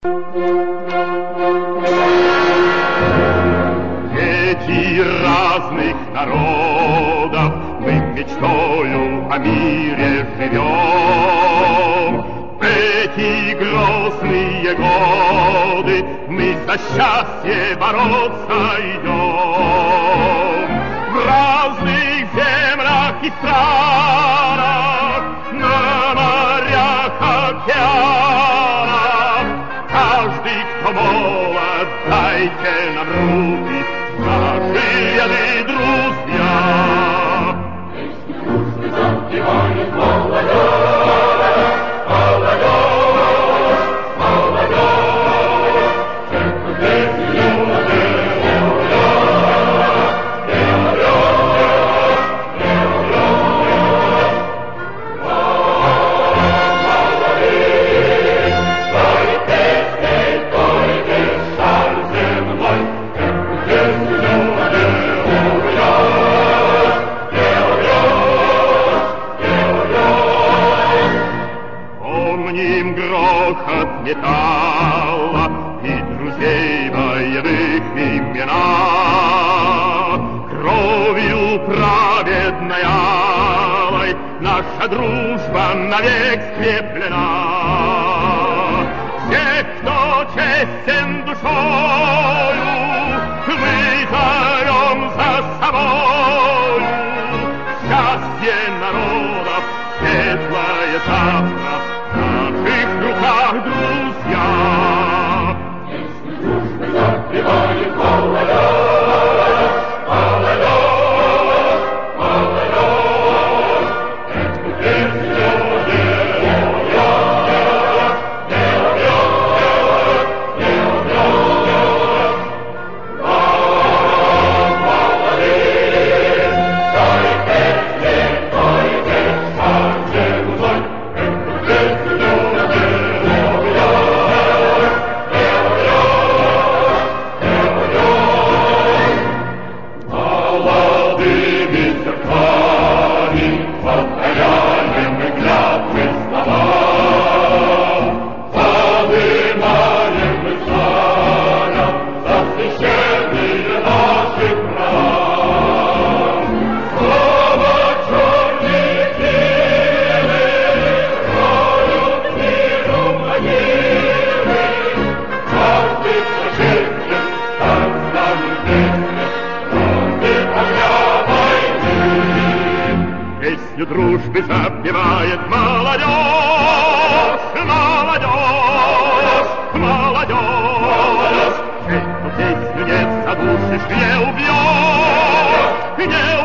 Дети разных народов, мы мечтою о мире живем. В эти грозные годы мы за счастье бороться идем. В разных землях и странах, на морях, океанах, каждый, кто молод, дайте нам руки, наши ряды друзья. Песни дружбы запевает молодежь, молодежь, молодежь. Эту песню не умрешь, не умрешь, не умрешь. Молодые, той песней, той весь шар земной. Эту песню не умрешь, не умрешь, не умрешь. Помним грохот металла и друзей боевых имена. Кровью праведной алой наша дружба навек скреплена. Всех, кто честен душою, мы зовем за собою. Счастье народов, светлое завтра, в наших руках, друзья. Песни дружбы запевает молодежь, молодежь, молодежь. Эту песню не умрешь, не умрешь, не умрешь. Молодые, той песни, той весь шар земной. Эту песню не умрешь, не умрешь, не умрешь. Молодыми сердцами повторяем мы клятвы слова. Подымаем мы знамя за священные наши права. Слово черные силы роют миру могилы. Каждый сочетен, так станет песня, кроме огня войны. Песню дружбы запевает молодежь, молодежь, молодежь. Эту песню не задушишь, не убьешь, не